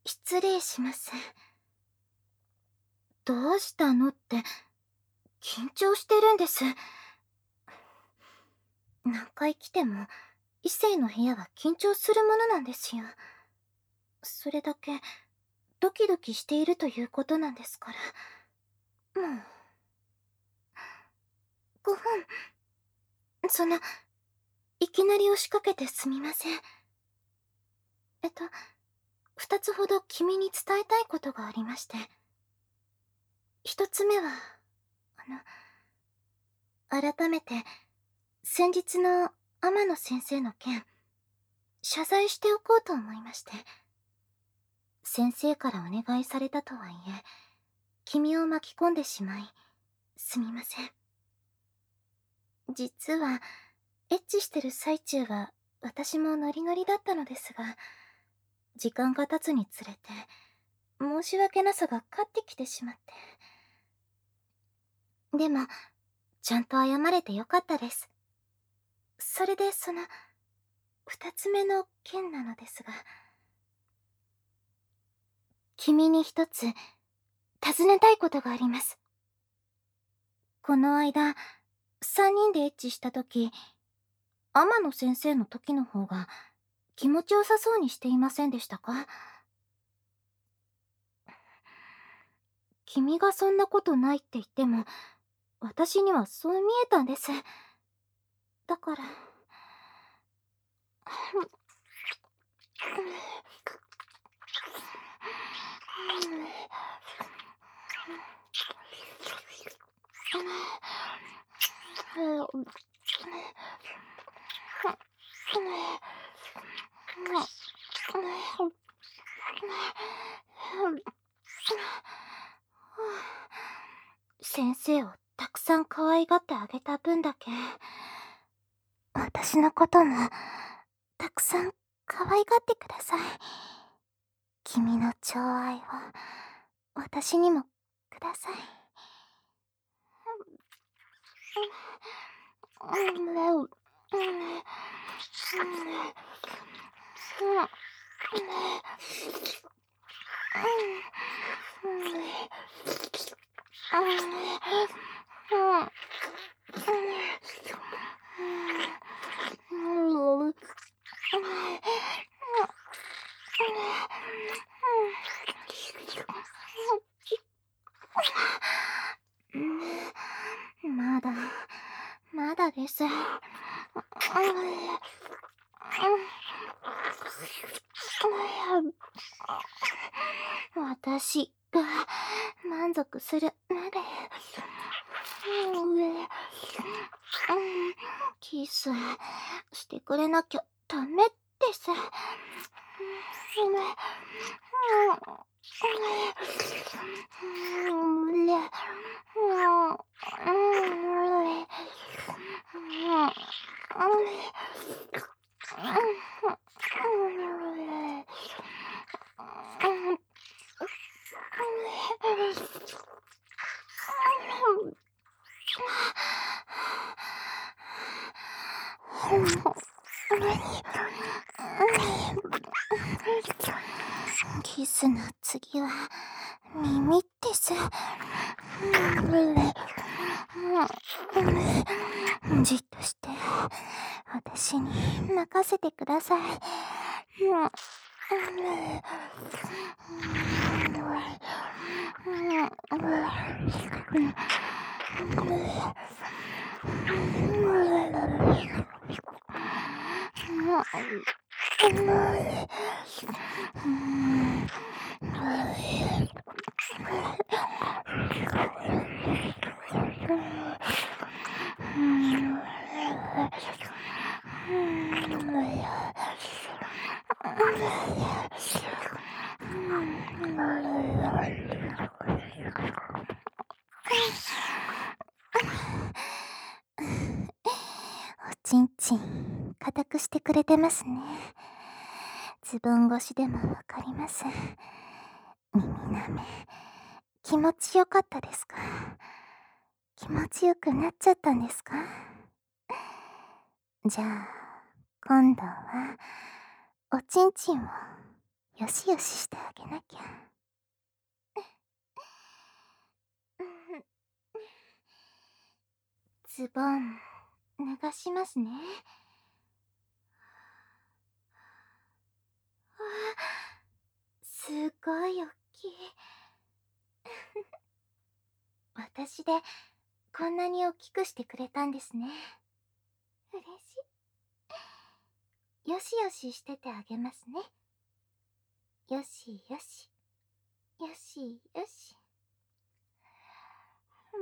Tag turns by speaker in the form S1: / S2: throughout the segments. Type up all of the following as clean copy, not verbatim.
S1: 失礼します。どうしたのって、緊張してるんです。何回来ても、異性の部屋は緊張するものなんですよ。それだけ、ドキドキしているということなんですから。もう。5分。いきなり押しかけてすみません。2つほど君に伝えたいことがありまして。1つ目は、改めて、先日の天野先生の件、謝罪しておこうと思いまして。先生からお願いされたとはいえ、君を巻き込んでしまい、すみません。実は、エッチしてる最中は、私もノリノリだったのですが、時間が経つにつれて、申し訳なさが勝ってきてしまって。でも、ちゃんと謝れてよかったです。それで二つ目の件なのですが、君に一つ、尋ねたいことがあります。この間、三人でエッチしたとき、天野先生の時の方が気持ちよさそうにしていませんでしたか？君がそんなことないって言っても、私にはそう見えたんです。だから。先生をたくさん可愛がってあげた分だけ、私のこともたくさん可愛がってください。君の寵愛を私にもください。まだです。私が満足するまで。キスしてくれなきゃダメです。キスの次は耳です。じっとして私に任せてください。おちんちん固くしてくれてますね。ズボン越しでもわかります。耳舐め気持ちよかったですか？気持ちよくなっちゃったんですか？じゃあ今度はおちんちんをよしよししてあげなきゃ。ズボン脱がしますね。わあ、すごいおっきい。私でこんなに大きくしてくれたんですね。嬉しい。よしよししててあげますね。よしよし。よしよし。うん。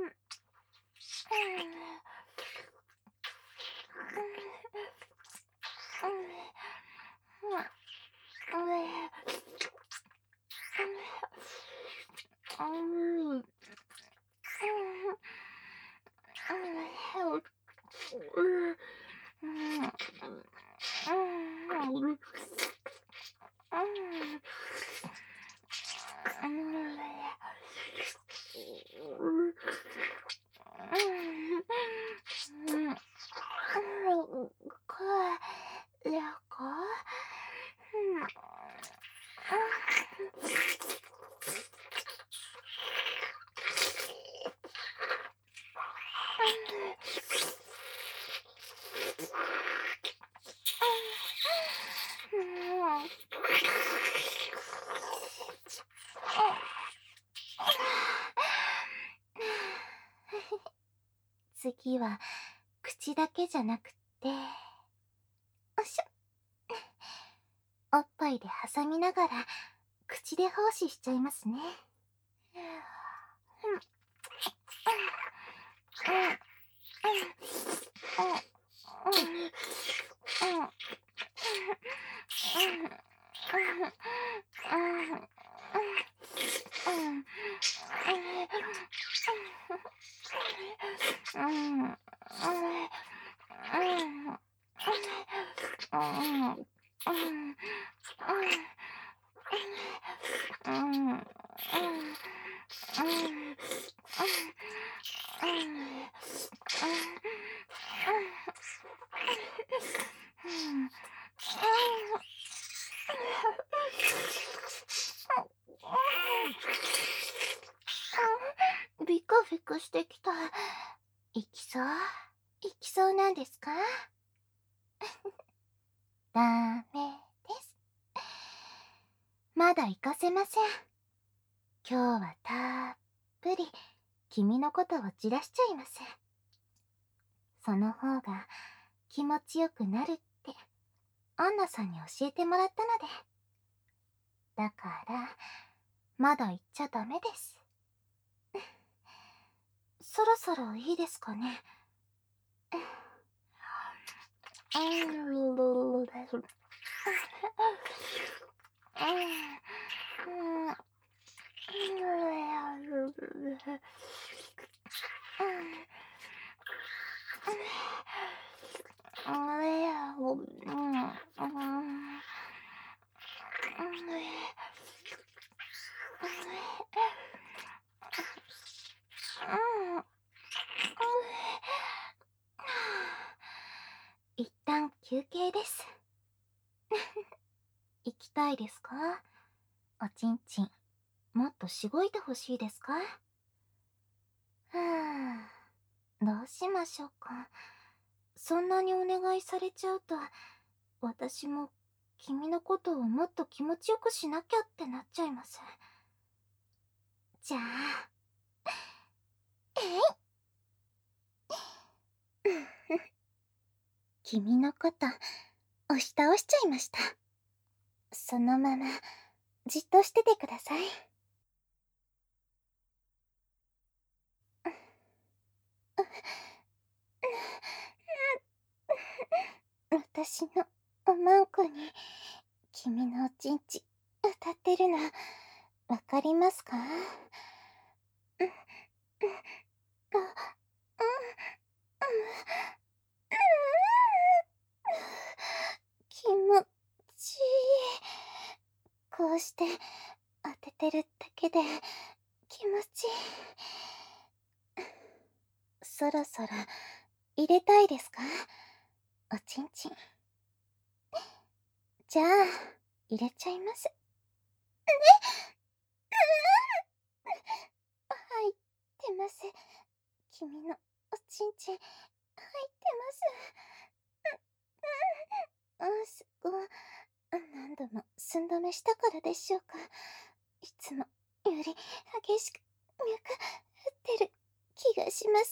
S1: 次は口だけじゃなくっておしょ、おっぱいで挟みながら口で奉仕しちゃいますね。ビクビクしてきた。いきそういきそうなんですか？ダメです。まだ行かせません。今日はたっぷり君のことをじらしちゃいます。その方が気持ちよくなるってアンナさんに教えてもらったので。だからまだ行っちゃダメです。そろそろいいですかね。一旦休憩です。行きたいですか？おちんちん、もっとしごいてほしいですか？どうしましょうか。そんなにお願いされちゃうと、私も君のことをもっと気持ちよくしなきゃってなっちゃいます。じゃあ、君のこと押し倒しちゃいました。そのままじっとしててください。私のおまんこに君のおちんち当たってるのわかりますか？気持ちいい。こうして当ててるだけで気持ちいい。そろそろ入れたいですか？おちんちん。じゃあ入れちゃいます。 入ってます。君のおちんちん、入ってます。すごい。何度も寸止めしたからでしょうか。いつもより激しく脈打ってる気がします。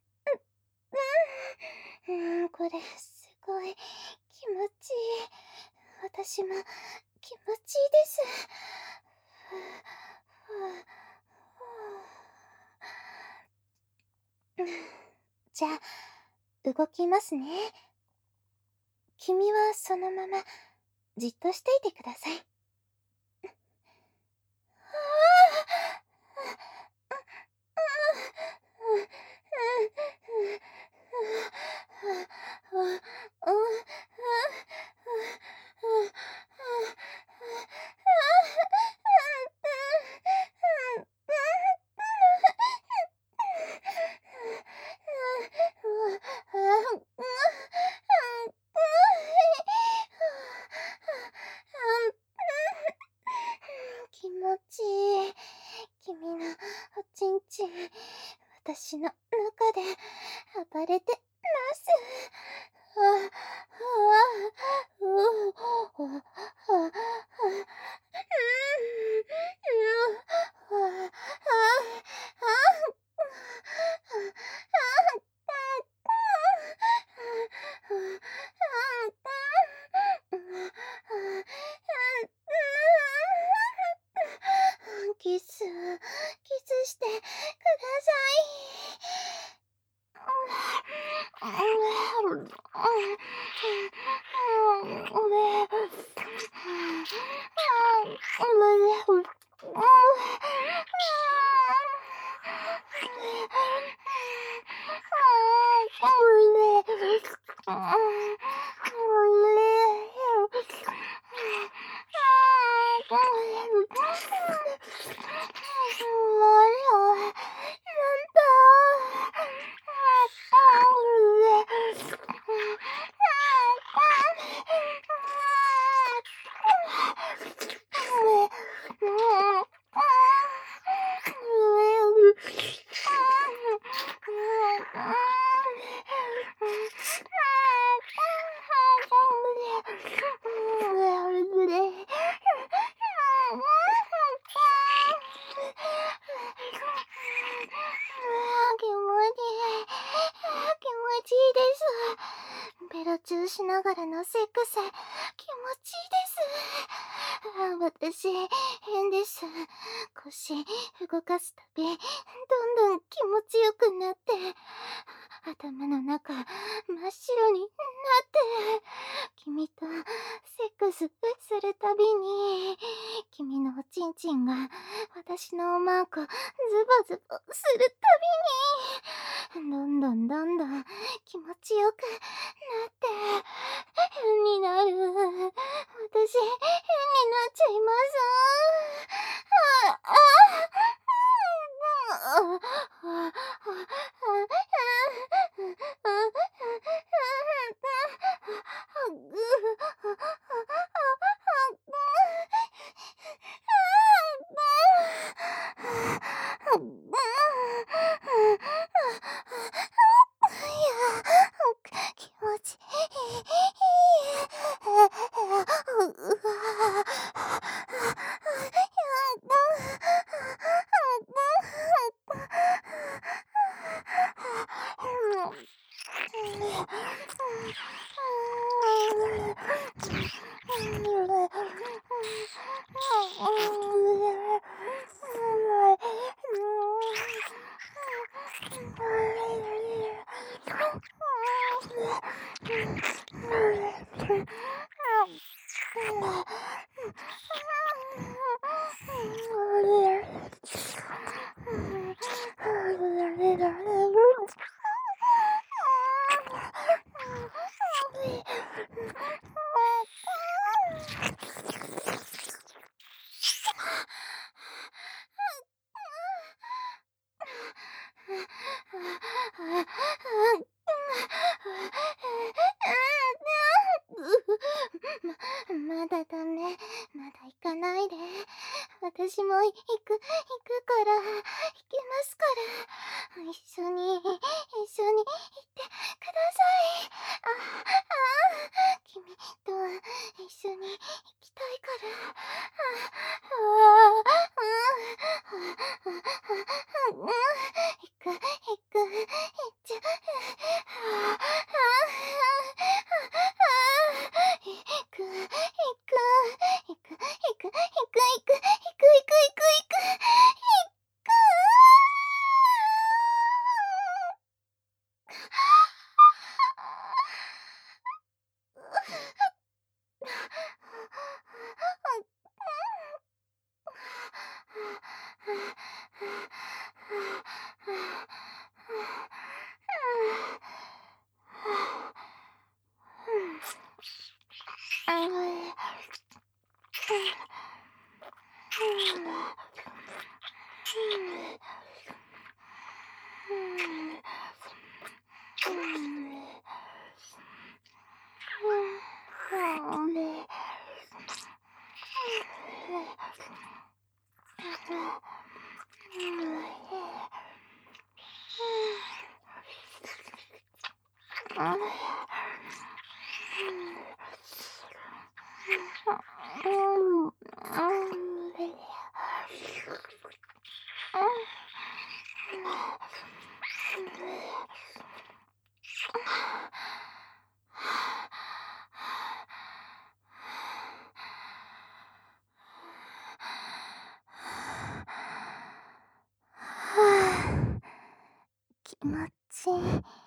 S1: これすごい気持ちいい。私も気持ちいいです。じゃあ、動きますね。君はそのままじっとしていてください。気持ちいい。君のおちんちん、私の中で暴れてます。キスしてくださベロチューしながらのセックス、気持ちいいです。私、変です。腰動かすたび、どんどん気持ちよくなって、頭の中、真っ白になって、君とセックスするたびに、君のおちんちんが私のおまんこズボズボするたびに、どんどんどんどん気持ちよくなって、変になる。私、変になっちゃいます。気持ちい私も行くから、行きますから。一緒に行ってください。君と一緒に行きたいから。行っちゃ、気持ちいい。